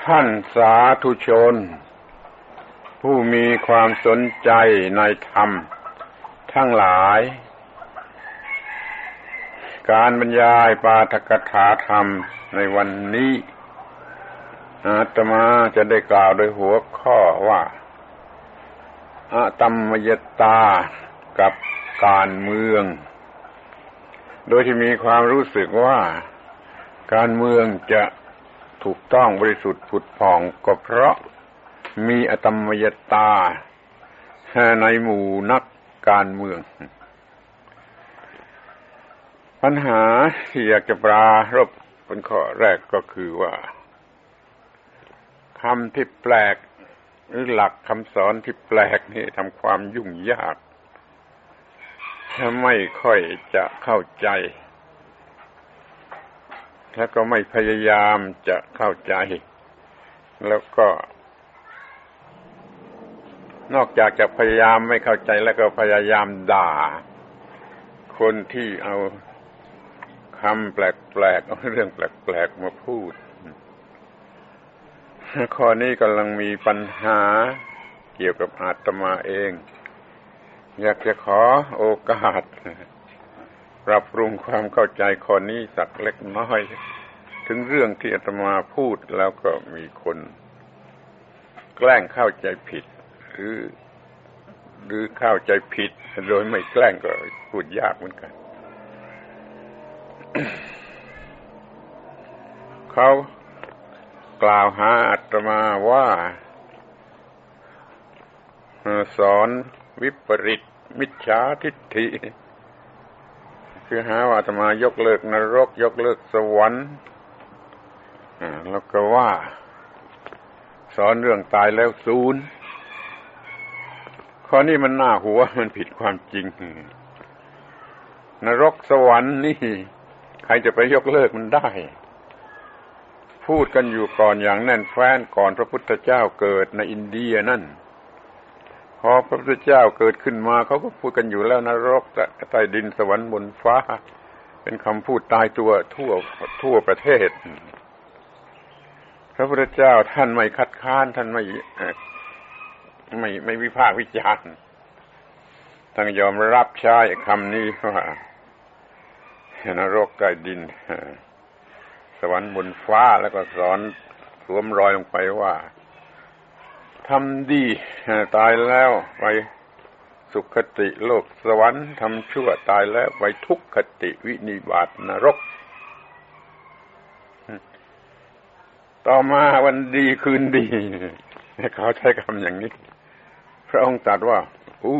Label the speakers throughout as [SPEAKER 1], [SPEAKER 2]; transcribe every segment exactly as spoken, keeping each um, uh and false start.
[SPEAKER 1] ท่านสาธุชนผู้มีความสนใจในธรรมทั้งหลายการบรรยายปาฐกถาธรรมในวันนี้อาตมาจะได้กล่าวโดยหัวข้อว่าอะตัมมยตากับการเมืองโดยที่มีความรู้สึกว่าการเมืองจะถูกต้องบริสุทธิ์ผุดผ่องก็เพราะมีอตัมมยตาในหมู่นักการเมืองปัญหาที่อยากจะปรารภเป็นข้อแรกก็คือว่าคำที่แปลกหรือหลักคำสอนที่แปลกนี่ทำความยุ่งยากไม่ค่อยจะเข้าใจแล้วก็ไม่พยายามจะเข้าใจแล้วก็นอกจากจะพยายามไม่เข้าใจแล้วก็พยายามด่าคนที่เอาคำแปลกๆเอาเรื่องแปลกๆมาพูดข้อนี้กำลังมีปัญหาเกี่ยวกับอาตมาเองอยากจะขอโอกาสปรับปรุงความเข้าใจข้อนี้สักเล็กน้อยถึงเรื่องที่อาตมาพูดแล้วก็มีคนแกล้งเข้าใจผิดหรือหรือเข้าใจผิดโดยไม่แกล้งก็พูดยากเหมือนกัน เขากล่าวหาอาตมาว่าสอนวิปริตมิจฉาทิฏฐิคือหาว่าอาตมายกเลิกนรกยกเลิกสวรรค์แล้วก็ว่าสอนเรื่องตายแล้วศูนย์ข้อนี้มันน่าหัวมันผิดความจริงนรกสวรรค์นี่ใครจะไปยกเลิกมันได้พูดกันอยู่ก่อนอย่างแน่นแฟ้นก่อนพระพุทธเจ้าเกิดในอินเดียนั่นพอพระพุทธเจ้าเกิดขึ้นมาเขาก็พูดกันอยู่แล้วนรกใต้ดินสวรรค์บนฟ้าเป็นคำพูดตายตัวทั่วทั่วประเทศพระพุทธเจ้าท่านไม่คัดค้านท่านไม่ไม่ไม่วิพากษ์วิจารณ์ท่านยอมรับใช้คำนี้ว่านรกใต้ดินสวรรค์บนฟ้าแล้วก็สอนสวมรอยลงไปว่าทำดีตายแล้วไปสุคติโลกสวรรค์ทำชั่วตายแล้วไปทุกขติวินิบาตนรกต่อมาวันดีคืนดีเขาใช้คำอย่างนี้พระองค์ตรัสว่าอู้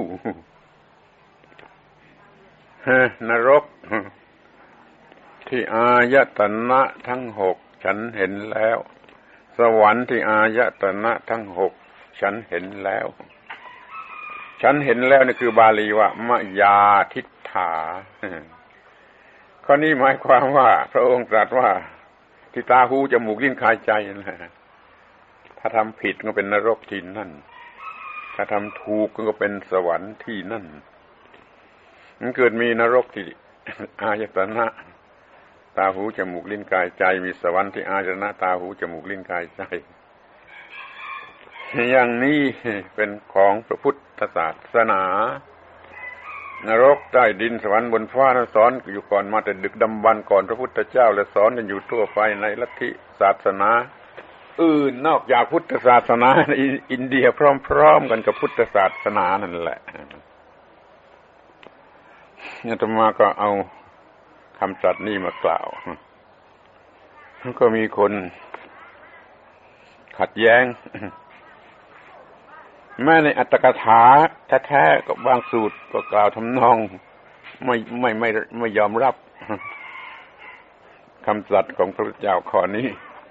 [SPEAKER 1] นรกที่อายตนะทั้งหกฉันเห็นแล้วสวรรค์ที่อายตนะทั้งหกฉันเห็นแล้วฉันเห็นแล้วนี่คือบาลีว่ามยาทิฏฐาข้อนี้หมายความว่าพระองค์ตรัสว่าที่ตาหูจมูกลิ้นกายใจนั่นแหละถ้าทำผิดก็เป็นนรกที่นั่นถ้าทำถูกก็เป็นสวรรค์ที่นั่นมันเกิดมีนรกที่อายตนะตาหูจมูกลิ้นกายใจมีสวรรค์ที่อายตนะตาหูจมูกลิ้นกายใจอย่างนี้เป็นของพระพุทธศาสนานรกใต้ดินสวรรค์บนฟ้านั้นสอนอยู่ก่อนมาแต่ดึกดำบรรพ์ก่อนพระพุทธเจ้าและสอนกันอยู่ทั่วไปในลัทธิศาสนาอื่นนอกจากพุทธศาสนาอินเดียพร้อมๆกันกับพุทธศาสนานั่นแหละอาตมาก็เอาคำตรัสนี้มากล่าวแล้วก็มีคนขัดแย้งแม้ในอัตถกถาแท้ๆกับบางสูตรก็กล่าวทำนองไม่ไม่ไม่ไม่ยอมรับคำตรัสของพระพุทธเจ้าข้อนี้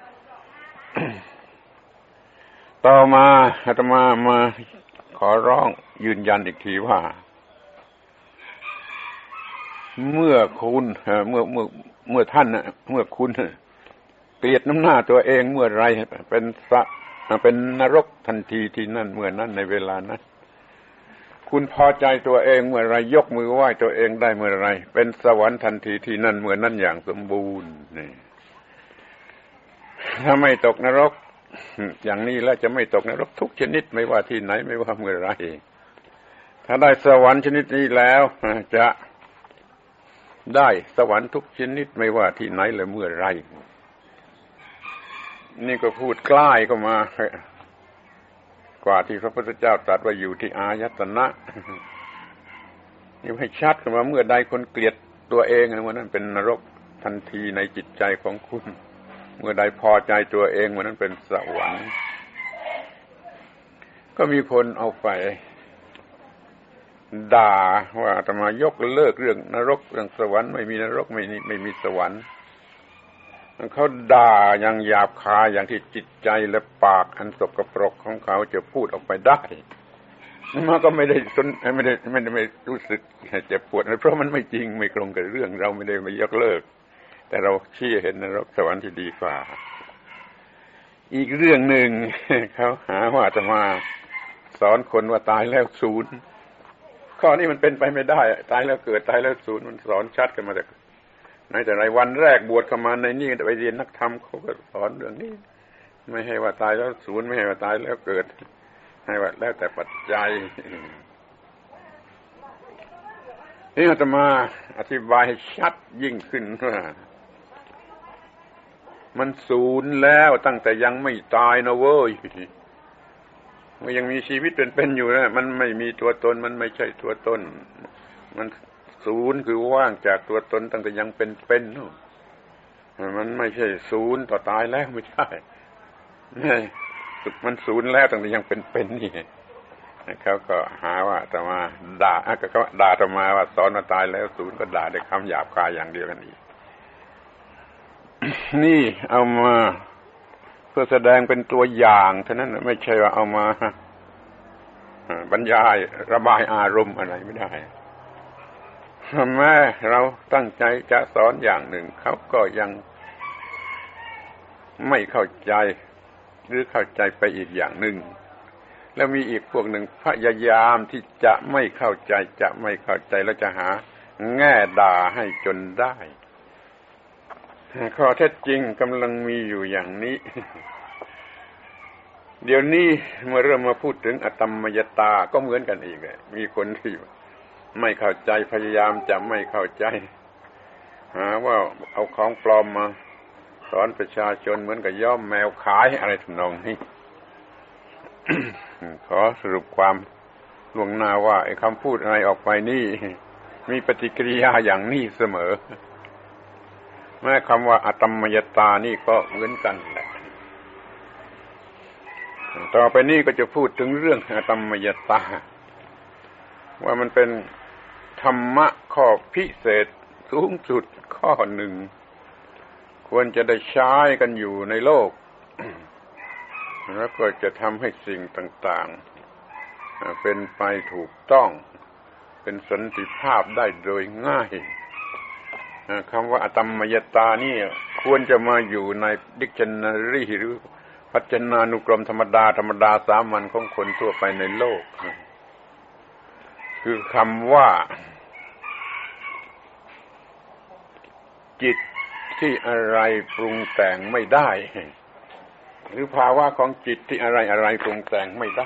[SPEAKER 1] ต่อมาอาตมามาขอร้องยืนยันอีกทีว่าเมื่อคุณเมื่อเมื่อเมื่อท่านนะเมื่อคุณเกลียดน้ำหน้าตัวเองเมื่อไรเป็นสะเป็นนรกทันทีที่นั่นเมื่อนั้นในเวลานั้นคุณพอใจตัวเองเมื่อไรยกมือไหว้ตัวเองได้เมื่อไรเป็นสวรรค์ทันทีที่นั่นเมื่อนั้นอย่างสมบูรณ์นี่ถ้าไม่ตกนรกอย่างนี้แล้วจะไม่ตกนรกทุกชนิดไม่ว่าที่ไหนไม่ว่าเมื่อไรถ้าได้สวรรค์ชนิดนี้แล้วจะได้สวรรค์ทุกชนิดไม่ว่าที่ไหนและเมื่อไรนี่ก็พูดใกล้เข้ามากว่าที่พระพุทธเจ้าตรัสว่าอยู่ที่อายตนะนี่ให้ชัดขึ้นมาเมื่อใดคนเกลียดตัวเองวันนั้นเป็นนรกทันทีในจิตใจของคุณเมื่อใดพอใจตัวเองวันนั้นเป็นสวรรค์ก็มีคนเอาไปด่าว่าอาตมายกเลิกเรื่องนรกเรื่องสวรรค์ไม่มีนรกไม่มีไม่มีสวรรค์เขาด่าอย่างหยาบคายอย่างที่จิตใจและปากอันสกปรกของเขาจะพูดออกไปได้มันก็ไม่ได้สนไม่ได้ไม่ได้ไม่รู้สึกเจ็บปวดเพราะมันไม่จริงไม่ตรงกับเรื่องเราไม่ได้มายกเลิกแต่เราชี้เห็นนรกสวรรค์ที่ดีกว่าอีกเรื่องหนึ่งเขาหาว่าอาตมาสอนคนว่าตายแล้วศูนย์ข้อนี้มันเป็นไปไม่ได้ตายแล้วเกิดตายแล้วศูนย์มันสอนชัดกันมาแต่ไหนแต่ไรวันแรกบวชเข้ามาในนี่ไปเรียนนักธรรมเขาก็สอนเรื่องนี้ไม่ให้ว่าตายแล้วศูนย์ไม่ให้ว่าตายแล้วเกิดให้ว่าแล้วแต่ปัจจัยนี่อาตมาอธิบายให้ชัดยิ่งขึ้นว่ามันศูนย์แล้วตั้งแต่ยังไม่ตายนะเว้ยมันยังมีชีวิตเป็นๆอยู่นะมันไม่มีตัวตนมันไม่ใช่ตัวตนมันศูนย์คือว่างจากตัวตนตั้งแต่ยังเป็นๆนู่นมันไม่ใช่ศูนย์ต่อตายแล้วไม่ใช่มันศูนย์แล้วตั้งแต่ยังเป็นๆนี่เขาก็หาว่าแต่มาด่าก็ด่าแต่มาว่าสอนมาตายแล้วศูนย์ก็ด่าด้วยคำหยาบคายอย่างเดียวกันอีกนี่เอามาเพื่อแสดงเป็นตัวอย่างเท่านั้นไม่ใช่ว่าเอามาบรรยายระบายอารมณ์อะไรไม่ได้แม้เราตั้งใจจะสอนอย่างหนึ่งเขาก็ยังไม่เข้าใจหรือเข้าใจไปอีกอย่างหนึ่งแล้วมีอีกพวกหนึ่งพยายามที่จะไม่เข้าใจจะไม่เข้าใจแล้วจะหาแง่ด่าให้จนได้ข้อเท็จจริงกำลังมีอยู่อย่างนี้เดี๋ยวนี้เมื่อเริ่มมาพูดถึงอตัมมยตาก็เหมือนกันอีกเลยมีคนที่ไม่เข้าใจพยายามจะไม่เข้าใจหาว่าเอาของปลอมมาสอนประชาชนเหมือนกับย่อมแมวขายอะไรทำนองนี้ ขอสรุปความล่วงหน้าว่าไอ้คำพูดอะไรออกไปนี่มีปฏิกิริยาอย่างนี้เสมอแม้คำว่าอตัมมยตานี่ก็เหมือนกันแหละต่อไปนี้ก็จะพูดถึงเรื่องอตัมมยตาว่ามันเป็นธรรมะข้อพิเศษสูงสุดข้อหนึ่งควรจะได้ใช้กันอยู่ในโลกแล้วก็จะทำให้สิ่งต่างๆเป็นไปถูกต้องเป็นสันติภาพได้โดยง่ายคำว่าอตัมมยตานี่ควรจะมาอยู่ในดิกชันนารีหรือพจนานุกรมธรรมดาธรรมดาสามัญของคนทั่วไปในโลกคือคำว่าจิตที่อะไรปรุงแต่งไม่ได้หรือภาวะของจิตที่อะไรอะไรปรุงแต่งไม่ได้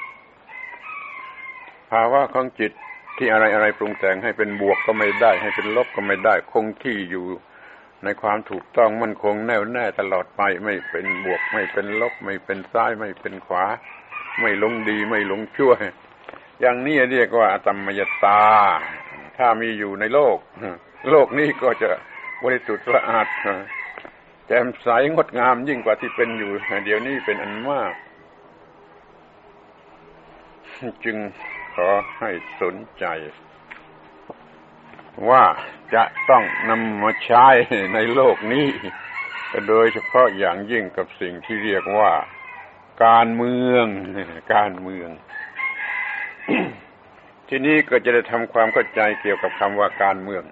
[SPEAKER 1] ภาวะของจิตที่อะไรอะไรปรุงแต่งให้เป็นบวกก็ไม่ได้ให้เป็นลบก็ไม่ได้คงที่อยู่ในความถูกต้องมั่นคงแน่วแน่ตลอดไปไม่เป็นบวกไม่เป็นลบไม่เป็นซ้ายไม่เป็นขวาไม่หลงดีไม่หลงชั่วอย่างนี้เรียกว่าอตัมมยตาถ้ามีอยู่ในโลกโลกนี้ก็จะบริสุทธิ์สะอาดแจ่มใสงดงามยิ่งกว่าที่เป็นอยู่เดี๋ยวนี้เป็นอันมากจึงขอให้สนใจว่าจะต้องนำมาใช้ในโลกนี้โดยเฉพาะอย่างยิ่งกับสิ่งที่เรียกว่าการเมืองการเมือง ทีนี้ก็จะได้ทำความเข้าใจเกี่ยวกับคำว่าการเมือง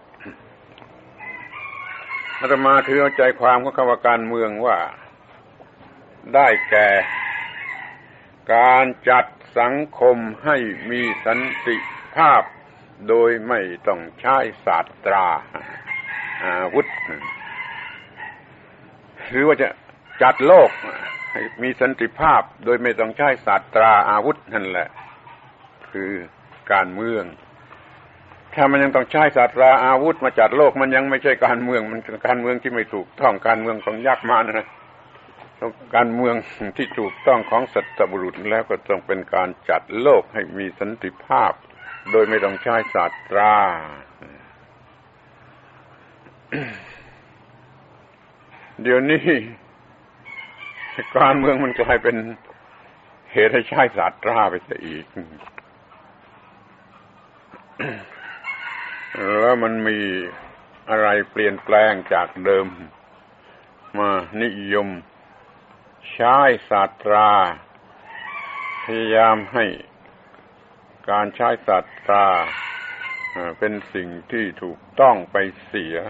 [SPEAKER 1] อาตมาถือเอาใจความของคำว่าการเมืองว่าได้แก่การจัดสังคมให้มีสันติภาพโดยไม่ต้องใช้ศาสตราอาวุธหรือว่าจะจัดโลกให้มีสันติภาพโดยไม่ต้องใช้ศาสตราอาวุธนั่นแหละคือการเมืองถ้ามันยังต้องใช้ศาสตราอาวุธมาจัดโลกมันยังไม่ใช่การเมืองมันเป็นการเมืองที่ไม่ถูกต้องการเมืองของยักษ์มารนะการเมืองที่ถูกต้องของสัตบุรุษแล้วก็ต้องเป็นการจัดโลกให้มีสันติภาพโดยไม่ต้องใช้ศาสตรา เดี๋ยวนี้การเมืองมันกลายเป็นเหตุให้ใช้ศาสตราไปซะอีก แล้วมันมีอะไรเปลี่ยนแปลงจากเดิมมานิยมใช้ศาสตราพยายามให้การใช้ศาสตราเป็นสิ่งที่ถูกต้องไปเสีย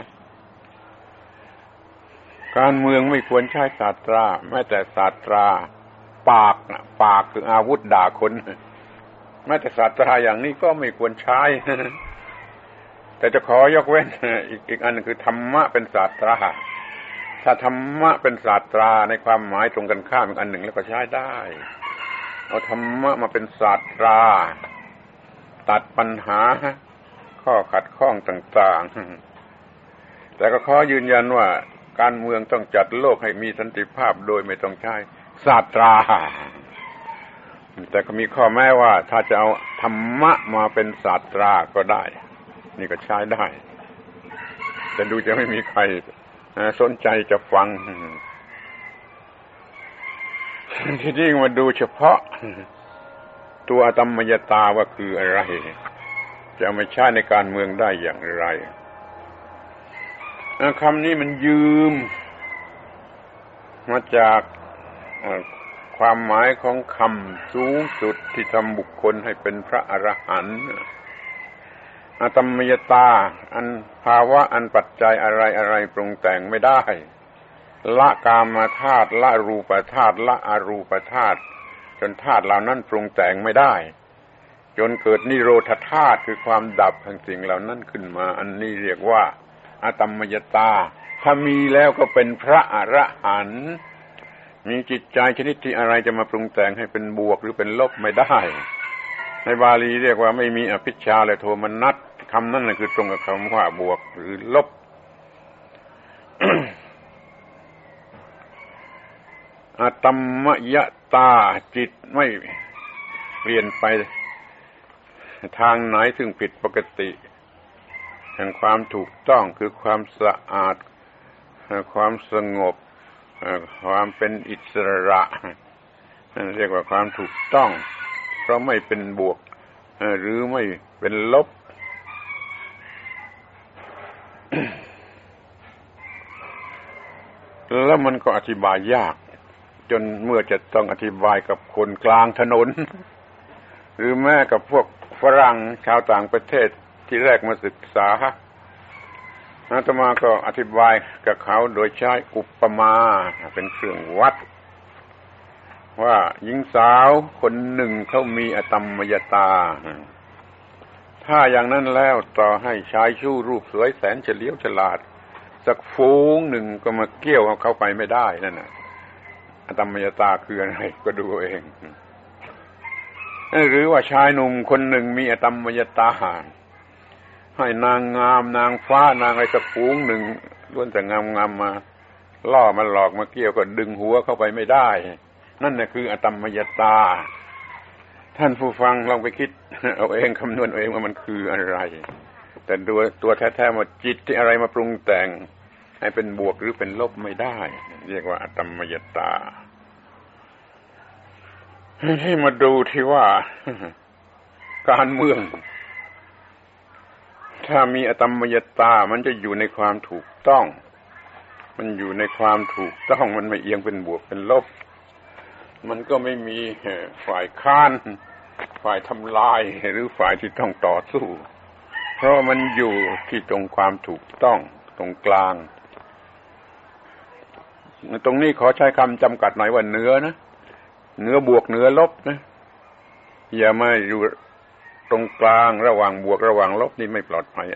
[SPEAKER 1] การเมืองไม่ควรใช้ศาสตราแม้แต่ศาสตราปากปากคืออาวุธด่าคนแม้แต่ศาสตราอย่างนี้ก็ไม่ควรใช้แต่จะขอยกเว้นอีกอีกอันนึงคือธรรมะเป็นศาสตราถ้าธรรมะเป็นศาสตราในความหมายตรงกันข้ามอีกอันหนึ่งแล้วก็ใช้ได้เอาธรรมะมาเป็นศาสตราตัดปัญหาข้อขัดข้องต่างๆแต่ก็ขอยืนยันว่าการเมืองต้องจัดโลกให้มีสันติภาพโดยไม่ต้องใช้ศาสตราแต่ก็มีข้อแม้ว่าถ้าจะเอาธรรมะมาเป็นศาสตราก็ได้นี่ก็ใช้ได้แต่ดูจะไม่มีใครสนใจจะฟังที่นี่มาดูเฉพาะตัวอตมมยตาว่าคืออะไรจะไม่ใช้ในการเมืองได้อย่างไรคำนี้มันยืมมาจากความหมายของคำสูงสุดที่ทำบุคคลให้เป็นพระอรหันต์อตมมยตาอันภาวะอันปัจจัยอะไรอะไรปรุงแต่งไม่ได้ละกามธาตุละรูปธาตุละอรูปธาตุจนธาตุเหล่านั้นปรุงแต่งไม่ได้จนเกิดนิโรธธาตุคือความดับแห่งสิ่งเหล่านั้นขึ้นมาอันนี้เรียกว่าอตมมยตาถ้ามีแล้วก็เป็นพระอรหันต์มีจิตใจชนิดที่อะไรจะมาปรุงแต่งให้เป็นบวกหรือเป็นลบไม่ได้ในบาลีเรียกว่าไม่มีอภิชฌาและโทมนัสคำนั้นน่ะคือตรงกับคำว่าบวกหรือลบ อตมมยตาจิตไม่เปลี่ยนไปทางไหนซึ่งผิดปกติแห่งความถูกต้องคือความสะอาดความสงบความเป็นอิสระเรียกว่าความถูกต้องเพราะไม่เป็นบวกหรือไม่เป็นลบ แล้วมันก็อธิบายยากจนเมื่อจะต้องอธิบายกับคนกลางถนนหรือแม้กับพวกฝรั่งชาวต่างประเทศที่แรกมาศึกษาอาตมาก็อธิบายกับเขาโดยใช้อุปมาเป็นเครื่องวัดว่าหญิงสาวคนหนึ่งเขามีอตมมยตาถ้าอย่างนั้นแล้วต่อให้ชายชู้รูปสวยแสนเฉลียวฉลาดสักฝูงหนึ่งก็มาเกี่ยวเอาเข้าไปไม่ได้นั่นน่ะอตมมยตาคืออะไรก็ดูเองหรือว่าชายหนุ่มคนหนึ่งมีอตมมยตาให้นางงามนางฟ้านางอะไรสักฝูงหนึ่งล้วนแต่งามๆมาล่อมาหลอกมาเกี่ยวก็ดึงหัวเข้าไปไม่ได้นั่นน่ะคืออตมมยตาท่านผู้ฟังลองไปคิดเอาเองคำนวณเอาเองว่ามันคืออะไรแต่ดูตัวแท้ๆว่าจิตที่อะไรมาปรุงแต่งให้เป็นบวกหรือเป็นลบไม่ได้เรียกว่าอตมมยตาให้มาดูที่ว่าการเมืองถ้ามีอตมมยตามันจะอยู่ในความถูกต้องมันอยู่ในความถูกต้องมันไม่เอียงเป็นบวกเป็นลบมันก็ไม่มีฝ่ายค้านฝ่ายทำลายหรือฝ่ายที่ต้องต่อสู้เพราะมันอยู่ที่ตรงความถูกต้องตรงกลางตรงนี้ขอใช้คำจำกัดหน่อยว่าเหนือนะเหนือบวกเหนือลบนะอย่ามาอยู่ตรงกลางระหว่างบวกระหว่างลบนี่ไม่ปลอดภัย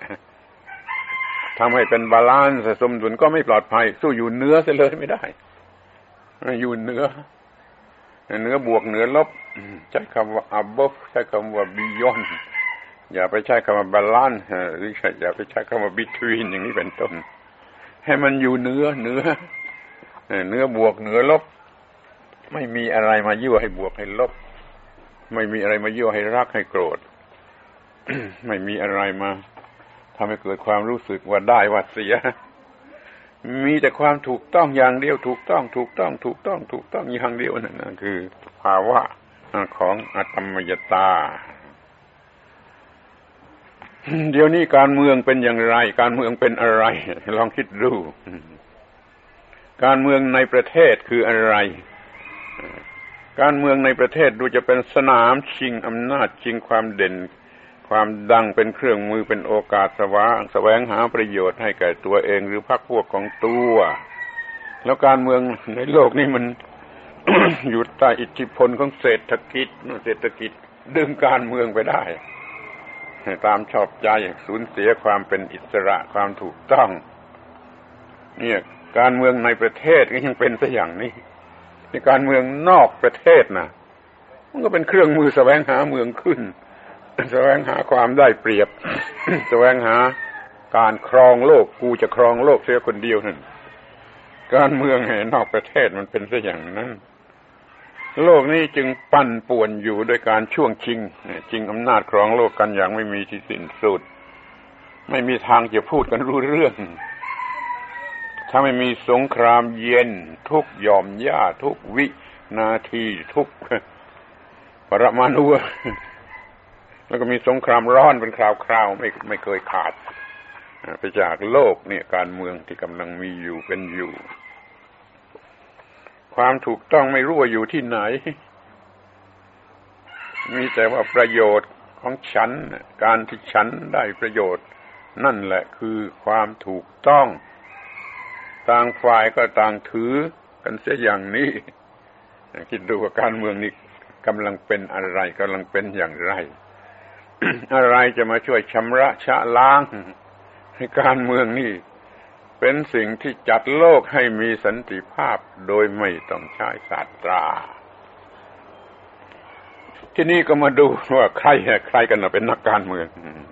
[SPEAKER 1] ทำให้เป็นบาลานซ์สมดุลก็ไม่ปลอดภัยสู้อยู่เหนือเสียเลยไม่ได้อยู่เหนือเหนือบวกเหนือลบใช้คำว่า above ใช้คำว่า beyond อย่าไปใช้คำว่า balance หรืออย่าไปใช้คำว่า between อย่างนี้เป็นต้นให้มันอยู่เหนือเหนือเหนือบวกเหนือลบไม่มีอะไรมายั่วให้บวกให้ลบไม่มีอะไรมายั่วให้รักให้โกรธ ไม่มีอะไรมาทำให้เกิดความรู้สึกว่าได้ว่าเสียมีแต่ความถูกต้องอย่างเดียวถูกต้องถูกต้องถูกต้องถูกต้องอย่างเดียวนั่นนะคือภาวะของอตมยตาเดี๋ยวนี้การเมืองเป็นอย่างไรการเมืองเป็นอะไรลองคิดดูการเมืองในประเทศคืออะไรการเมืองในประเทศดูจะเป็นสนามชิงอำนาจชิงความเด่นความดังเป็นเครื่องมือเป็นโอกาสสว่างแสวงหาประโยชน์ให้แก่ตัวเองหรือพรรคพวกของตัวแล้วการเมืองในโลกนี้มัน อยู่ใต้อิทธิพลของเศรษฐกิจเศรษฐกิจดึงการเมืองไปได้ตามชอบใจสูญเสียความเป็นอิสระความถูกต้องเนี่ยการเมืองในประเทศก็ยังเป็นซะอย่างนี้ในการเมืองนอกประเทศนะมันก็เป็นเครื่องมือแสวงหาเมืองขึ้นแสวงหาความได้เปรียบ แสวงหาการครองโลกกูจะครองโลกเสียคนเดียวนั่นการเมืองแห่งนอกประเทศมันเป็นซะอย่างนั้นโลกนี้จึงปั่นป่วนอยู่โดยการช่วงชิงชิงอำนาจครองโลกกันอย่างไม่มีที่สิ้นสุดไม่มีทางจะพูดกันรู้เรื่องถ้าไม่มีสงครามเย็นทุกหย่อมหญ้าทุกวินาทีทุกปรมาณูแล้วก็มีสงครามร้อนเป็นคราวๆไม่ไม่เคยขาดไปจากโลกเนี่ยการเมืองที่กำลังมีอยู่เป็นอยู่ความถูกต้องไม่รู้ว่าอยู่ที่ไหนมีแต่ว่าประโยชน์ของฉันการที่ฉันได้ประโยชน์นั่นแหละคือความถูกต้องต่างฝ่ายก็ต่างถือกันเสียอย่างนี้คิดดูว่าการเมืองนี้กำลังเป็นอะไรกำลังเป็นอย่างไร อะไรจะมาช่วยชำระชะล้างให้การเมืองนี่เป็นสิ่งที่จัดโลกให้มีสันติภาพโดยไม่ต้องใช้ศาสตราที่นี่ก็มาดูว่าใครใครกันเป็นนักการเมือง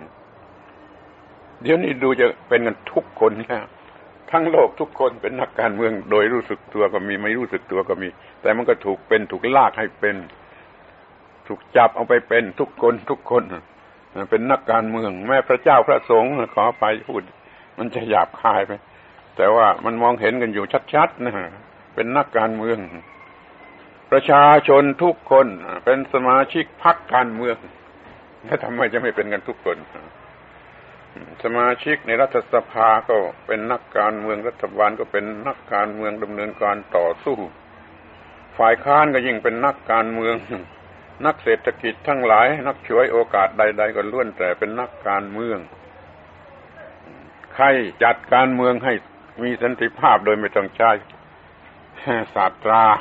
[SPEAKER 1] เดี๋ยวนี้ดูจะเป็นกันทุกคนแล้วทั้งโลกทุกคนเป็นนักการเมืองโดยรู้สึกตัวก็มีไม่รู้สึกตัวก็มีแต่มันก็ถูกเป็นถูกลากให้เป็นถูกจับเอาไปเป็นทุกคนทุกคนเป็นนักการเมืองแม้พระเจ้าพระสงฆ์ขอไปพูดมันจะหยาบคายไปแต่ว่ามันมองเห็นกันอยู่ชัดๆนะเป็นนักการเมืองประชาชนทุกคนเป็นสมาชิกพรรคการเมืองแล้วทำไมจะไม่เป็นกันทุกคนสมาชิกในรัฐสภาก็เป็นนักการเมืองรัฐบาลก็เป็นนักการเมืองดำเนินการต่อสู้ฝ่ายค้านก็ยิ่งเป็นนักการเมืองนักเศรษฐกิจทั้งหลายนักฉวยโอกาสใดๆก็ล้วนแต่เป็นนักการเมืองใครจัดการเมืองให้มีสันติภาพโดยไม่ต้องใช้ศาสตรา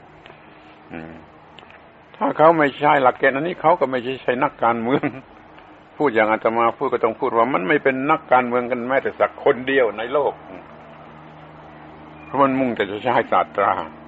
[SPEAKER 1] ถ้าเขาไม่ใช่หลักเกณฑ์อันนี้เขาก็ไม่ใช่ใช่นักการเมืองพูดอย่างอาตมาพูดก็ต้องพูดว่ามันไม่เป็นนักการเมืองกันแม้แต่สักคนเดียวในโลกเพราะมันมุ่งแต่จะใช้ศาสตรา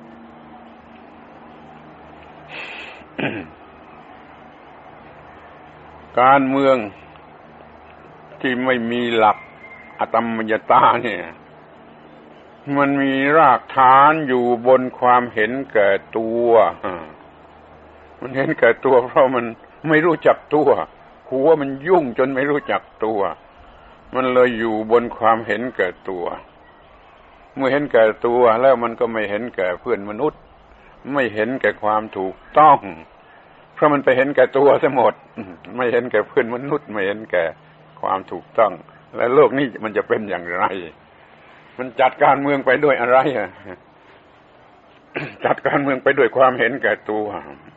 [SPEAKER 1] การเมืองที่ไม่มีหลักอตมยตาเนี่ยมันมีรากฐานอยู่บนความเห็นแก่ตัวมันเห็นแก่ตัวเพราะมันไม่รู้จักตัวหัวมันยุ่งจนไม่รู้จักตัวมันเลยอยู่บนความเห็นแก่ตัวเมื่อเห็นแก่ตัวแล้วมันก็ไม่เห็นแก่เพื่อนมนุษย์ไม่เห็นแก่ความถูกต้องเพราะมันไปเห็นแก่ตัวซะหมดไม่เห็นแก่เพื่อนมนุษย์ไม่เห็นแก่ความถูกต้องและโลกนี้มันจะเป็นอย่างไรมันจัดการเมืองไปด้วยอะไรอ่ะ จัดการเมืองไปด้วยความเห็นแก่ตัว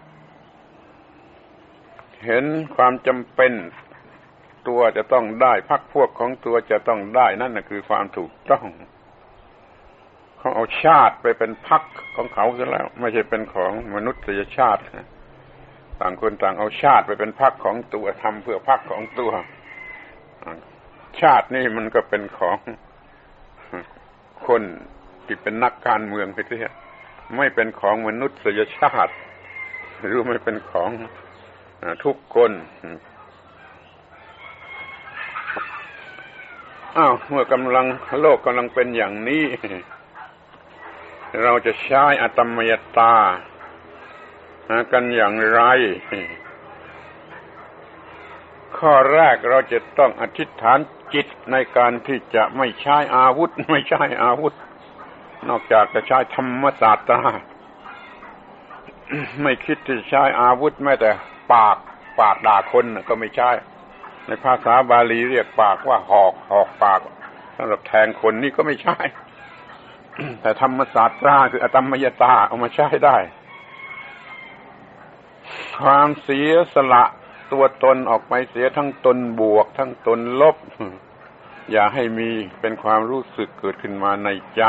[SPEAKER 1] เห็นความจำเป็นตัวจะต้องได้พรรคพวกของตัวจะต้องได้นั่นน่ะคือความถูกต้องเขาเอาชาติไปเป็นพรรคของเขาซะแล้วไม่ใช่เป็นของมนุษยชาติต่างคนต่างเอาชาติไปเป็นพรรคของตัวทำเพื่อพรรคของตัวชาตินี่มันก็เป็นของคนที่เป็นนักการเมืองไปเสียไม่เป็นของมนุษยชาติหรือไม่เป็นของทุกคนอ้าวเมื่อกำลังโลกกำลังเป็นอย่างนี้เราจะใช้อตมยตากันอย่างไรข้อแรกเราจะต้องอธิษฐานจิตในการที่จะไม่ใช้อาวุธไม่ใช้อาวุธนอกจากจะใช้ธรรมศาสตราไม่คิดที่จะใช้อาวุธแม้แต่ปากปากด่าคนก็ไม่ใช่ในภาษาบาลีเรียกปากว่าหอกหอกปากสำหรับแทงคนนี่ก็ไม่ใช่ แต่ธรรมศาสตราคืออตมยตาเอามาใช้ได้ความเสียสละตัวตนออกไปเสียทั้งตนบวกทั้งตนลบอย่าให้มีเป็นความรู้สึกเกิดขึ้นมาในใจ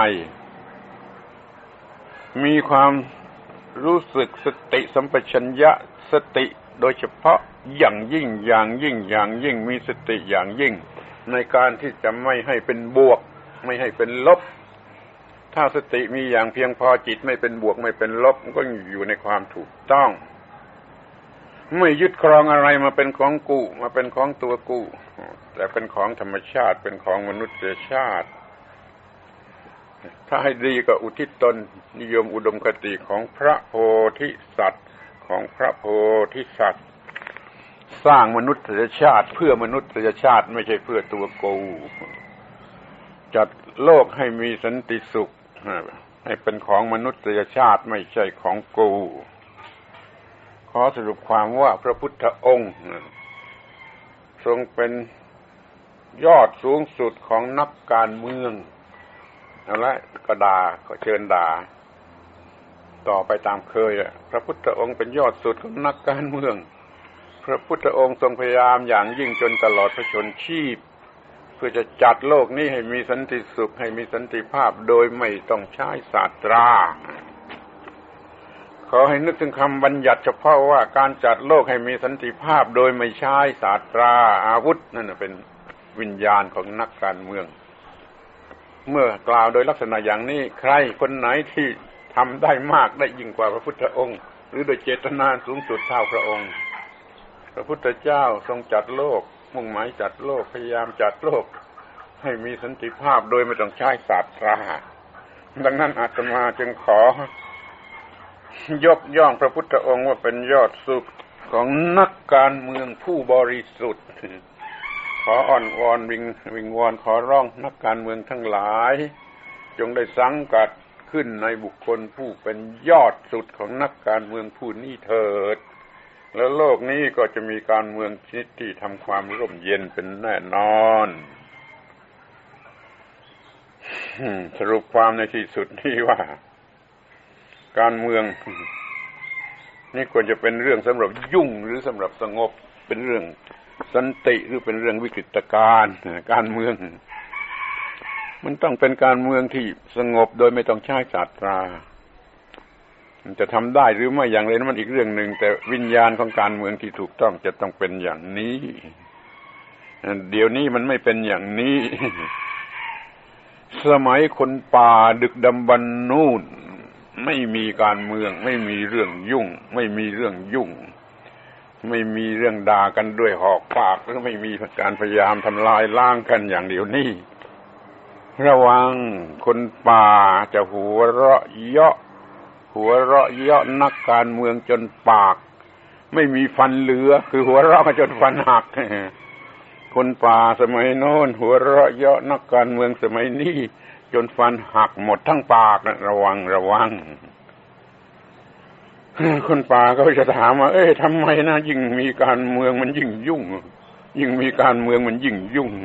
[SPEAKER 1] มีความรู้สึกสติสัมปชัญญะสติโดยเฉพาะอย่างยิ่งอย่างยิ่งอย่างยิ่งมีสติอย่างยิ่งในการที่จะไม่ให้เป็นบวกไม่ให้เป็นลบถ้าสติมีอย่างเพียงพอจิตไม่เป็นบวกไม่เป็นลบก็อยู่ในความถูกต้องไม่ยึดครองอะไรมาเป็นของกูมาเป็นของตัวกูแต่เป็นของธรรมชาติเป็นของมนุษยชาติถ้าให้ดีก็อุทิศตนนิยมอุดมคติของพระโพธิสัตว์ของพระโพธิสัตว์สร้างมนุษยชาติเพื่อมนุษยชาติไม่ใช่เพื่อตัวกูจัดโลกให้มีสันติสุขให้เป็นของมนุษยชาติไม่ใช่ของกูขอสรุปความว่าพระพุทธองค์ทรงเป็นยอดสูงสุดของนักการเมืองเอาละก็ด่าก็เชิญด่าต่อไปตามเคยแหละพระพุทธองค์เป็นยอดสุดของนักการเมืองพระพุทธองค์ทรงพยายามอย่างยิ่งจนตลอดพระชนชีพเพื่อจะจัดโลกนี้ให้มีสันติสุขให้มีสันติภาพโดยไม่ต้องใช้ศาสตราขอให้นึกถึงคำบัญญัติเฉพาะว่าการจัดโลกให้มีสันติภาพโดยไม่ใช้ศาสตราอาวุธนั่นเป็นวิญญาณของนักการเมืองเมื่อกล่าวโดยลักษณะอย่างนี้ใครคนไหนที่ทำได้มากได้ยิ่งกว่าพระพุทธองค์หรือโดยเจตนาสูงสุดเท่าพระองค์พระพุทธเจ้าทรงจัดโลกมุ่งหมายจัดโลกพยายามจัดโลกให้มีสันติภาพโดยไม่ต้องใช้ศาสตราดังนั้นอาตมาจึงขอยกย่องพระพุทธองค์ว่าเป็นยอดสุดของนักการเมืองผู้บริสุทธิ์ขออ้อนวอนวิงวิงวอนขอร้องนักการเมืองทั้งหลายจงได้สังกัดขึ้นในบุคคลผู้เป็นยอดสุดของนักการเมืองผู้นี้เถิดแล้วโลกนี้ก็จะมีการเมืองชนิดที่ทำความร่มเย็นเป็นแน่นอนสรุปความในที่สุดนี้ว่าการเมืองนี่ควรจะเป็นเรื่องสำหรับยุ่งหรือสำหรับสงบเป็นเรื่องสันติหรือเป็นเรื่องวิกฤตการณ์การเมืองมันต้องเป็นการเมืองที่สงบโดยไม่ต้องใช้ศาสตรามันจะทำได้หรือไม่อย่างไรนั้นมันอีกเรื่องหนึ่งแต่วิญญาณของการเมืองที่ถูกต้องจะต้องเป็นอย่างนี้เดี๋ยวนี้มันไม่เป็นอย่างนี้สมัยคนป่าดึกดำบรรพ์นู่นไม่มีการเมืองไม่มีเรื่องยุ่งไม่มีเรื่องยุ่งไม่มีเรื่องด่ากันด้วยหอกปากหรือไม่มีการพยายามทำลายล้างกันอย่างเดี๋ยวนี้ระวังคนป่าจะหัวเราะเยาะหัวเราะเยาะนักการเมืองจนปากไม่มีฟันเหลือคือหัวเราะจนฟันหักคนป่าสมัยโน้นหัวเราะเยาะนักการเมืองสมัยนี้จนฟันหักหมดทั้งปากนะระวังระวังคนป่าก็จะถามว่าเอ๊ะทำไมนะยิ่งมีการเมืองมันยิ่งยุ่งยิ่งมีการเมืองมันยิ่งยุ่ง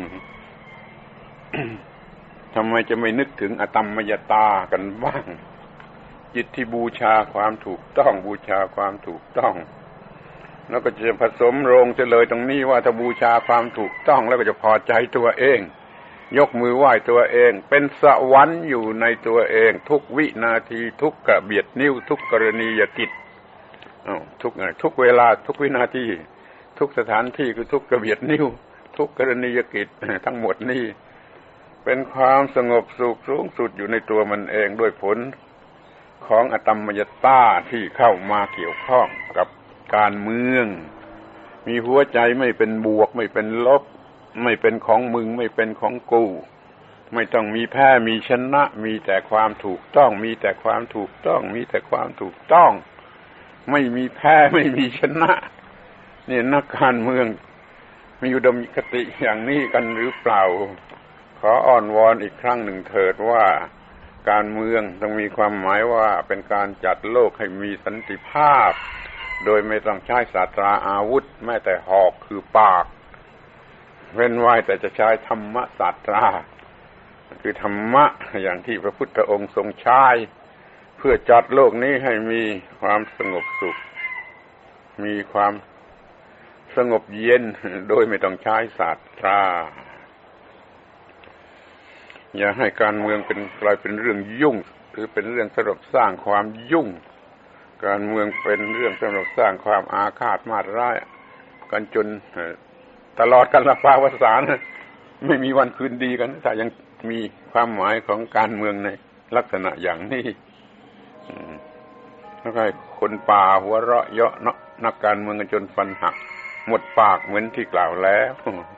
[SPEAKER 1] ทำไมจะไม่นึกถึงอตมยตากันบ้างจิตที่บูชาความถูกต้องบูชาความถูกต้องแล้วก็จะผสมโรงเฉลยตรงนี้ว่าถ้าบูชาความถูกต้องแล้วก็จะพอใจตัวเองยกมือไหว้ตัวเองเป็นสวรรค์อยู่ในตัวเองทุกวินาทีทุกกระเบียดนิ้วทุกกรณียกิจอ้าวทุกทุกเวลาทุกวินาทีทุกสถานที่คือทุกกระเบียดนิ้วทุกกรณียกิจทั้งหมดนี้เป็นความสงบสุขสูงสุดอยู่ในตัวมันเองด้วยผลของอตมมยตาที่เข้ามาเกี่ยวข้องกับการเมืองมีหัวใจไม่เป็นบวกไม่เป็นลบไม่เป็นของมึงไม่เป็นของกูไม่ต้องมีแพ้มีชนะมีแต่ความถูกต้องมีแต่ความถูกต้องมีแต่ความถูกต้องไม่มีแพ้ไม่มีชนะนี่นักการเมืองมีอุดมคติอย่างนี้กันหรือเปล่าขออ้อนวอนอีกครั้งหนึ่งเถิดว่าการเมืองต้องมีความหมายว่าเป็นการจัดโลกให้มีสันติภาพโดยไม่ต้องใช้ศาสตราอาวุธแม้แต่หอกคือปากเว้นไว้แต่จะใช้ธรรมศาสตราคือธรรมะอย่างที่พระพุทธองค์ทรงใช้เพื่อจัดโลกนี้ให้มีความสงบสุขมีความสงบเย็นโดยไม่ต้องใช้ศาสตราอย่าให้การเมืองเป็นกลายเป็นเรื่องยุ่งหรือเป็นเรื่องสำหรับสร้างความยุ่งการเมืองเป็นเรื่องสำหรับสร้างความอาฆาตมาร้ายกันจนตลอดกาลภาวสานไม่มีวันคืนดีกันถ้ายังมีความหมายของการเมืองในลักษณะอย่างนี้แล้วก็คนป่าหัวเราะเยาะนักการเมืองกันจนฟันหักหมดปากเหมือนที่กล่าวแล้ว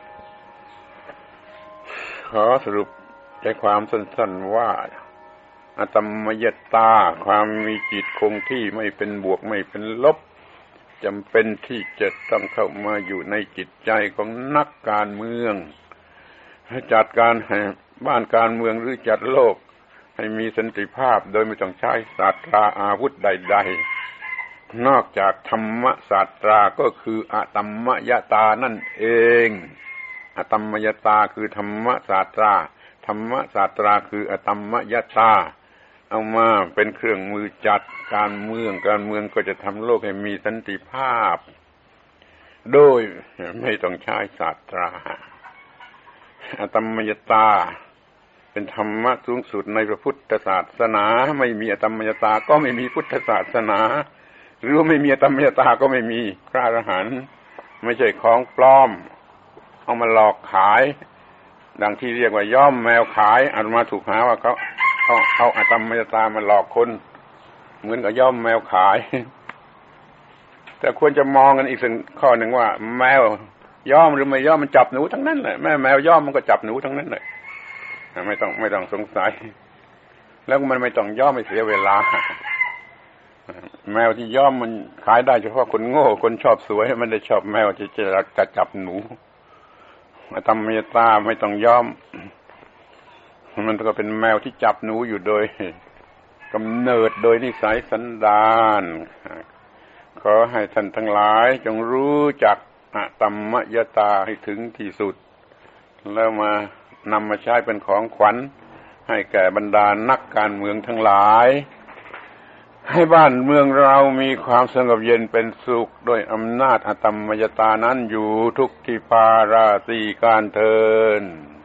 [SPEAKER 1] ขอสรุปใจความสั้นๆว่าอตมมยตาความมีจิตคงที่ไม่เป็นบวกไม่เป็นลบจำเป็นที่จะต้องเข้ามาอยู่ในจิตใจของนักการเมืองให้จัดการให้บ้านการเมืองหรือจัดโลกให้มีสันติภาพโดยไม่ต้องใช้ศาสตราอาวุธใดๆนอกจากธรรมศาสตราก็คืออตมมยตานั่นเองอตมมยตาคือธรรมศาสตราธรรมศาสตราคืออตมมยตาเอามาเป็นเครื่องมือจัดการเมืองการเมืองก็จะทำโลกให้มีสันติภาพโดยไม่ต้องใช้ศาสตราอตมมยตาเป็นธรรมะสูงสุดในพระพุทธศาสนาไม่มีอตมมยตาก็ไม่มีพุทธศาสนาหรือไม่มีอตมมยตาก็ไม่มีพระอรหันต์ไม่ใช่ของปลอมเอามาหลอกขายดังที่เรียกว่าย่อมแมวขายอาตมาถูกหาว่าเขาเขาเอาอตมมยตามาหลอกคนเหมือนกับย่อมแมวขายแต่ควรจะมองกันอีกสิ่งข้อหนึ่งว่าแมวย่อมหรือไม่ย่อมมันจับหนูทั้งนั้นแหละแม่แมวย่อมมันก็จับหนูทั้งนั้นเลยไม่ต้องไม่ต้องสงสัยแล้วมันไม่ต้องย่อมไม่เสียเวลาแมวที่ย่อมมันขายได้เฉพาะคนโง่คนชอบสวยมันได้ชอบแมวที่จะจะจับหนูอตมมยตาไม่ต้องย่อมมันก็เป็นแมวที่จับหนูอยู่โดยกำเนิดโดยนิสัยสันดานขอให้ท่านทั้งหลายจงรู้จักอตมมยตาให้ถึงที่สุดแล้วมานำมาใช้เป็นของขวัญให้แก่บรรดานักการเมืองทั้งหลายให้บ้านเมืองเรามีความสงบเย็นเป็นสุขโดยอำนาจอตมมยตานั้นอยู่ทุกที่พาราตรีการเทิน